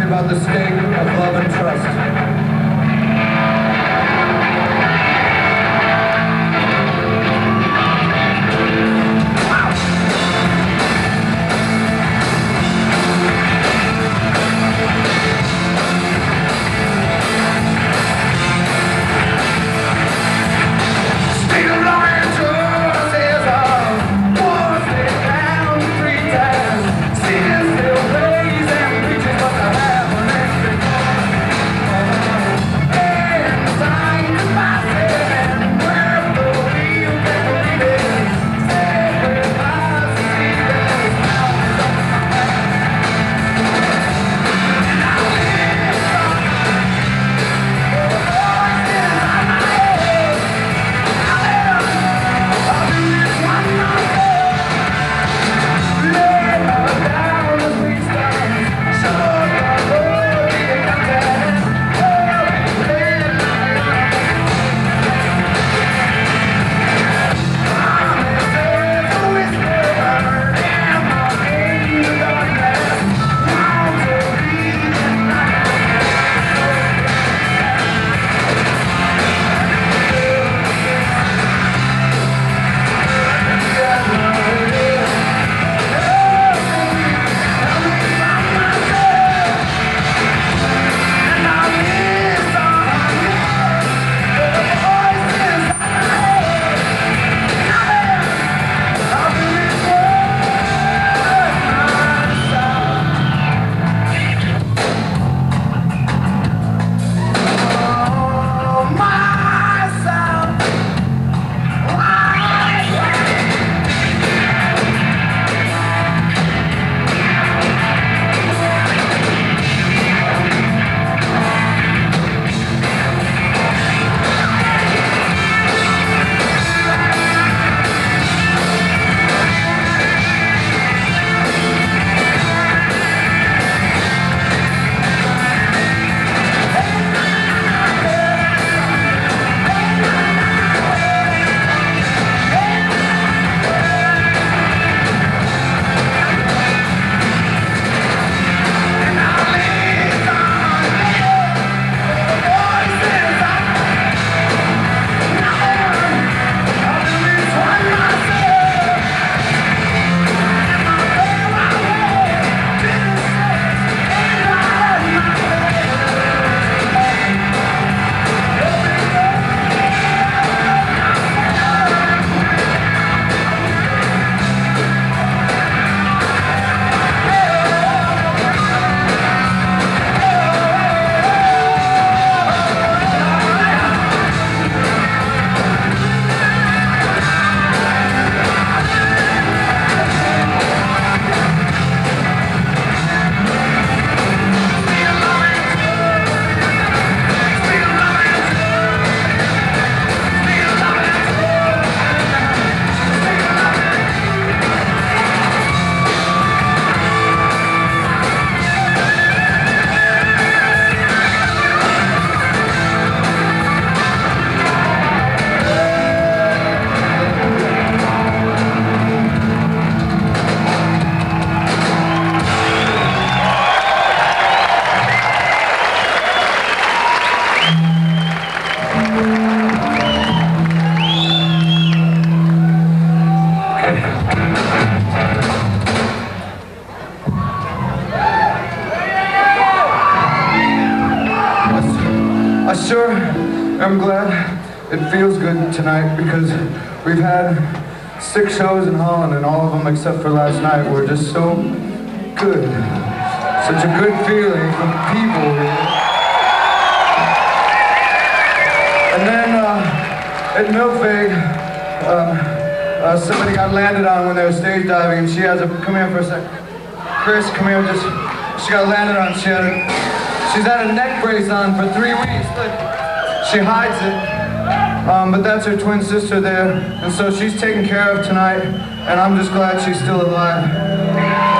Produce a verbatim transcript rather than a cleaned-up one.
about the state of love and trust. Sure, I'm glad it feels good tonight because we've had six shows in Holland and all of them except for last night were just so good. Such a good feeling from people here. And then uh, at Milfig, um, uh, somebody got landed on when they were stage diving and she has a, come here for a sec. Chris, come here, just, she got landed on, she had a, she's had a neck brace on for three weeks. Like, she hides it, um, but that's her twin sister there, and so she's taken care of tonight, and I'm just glad she's still alive.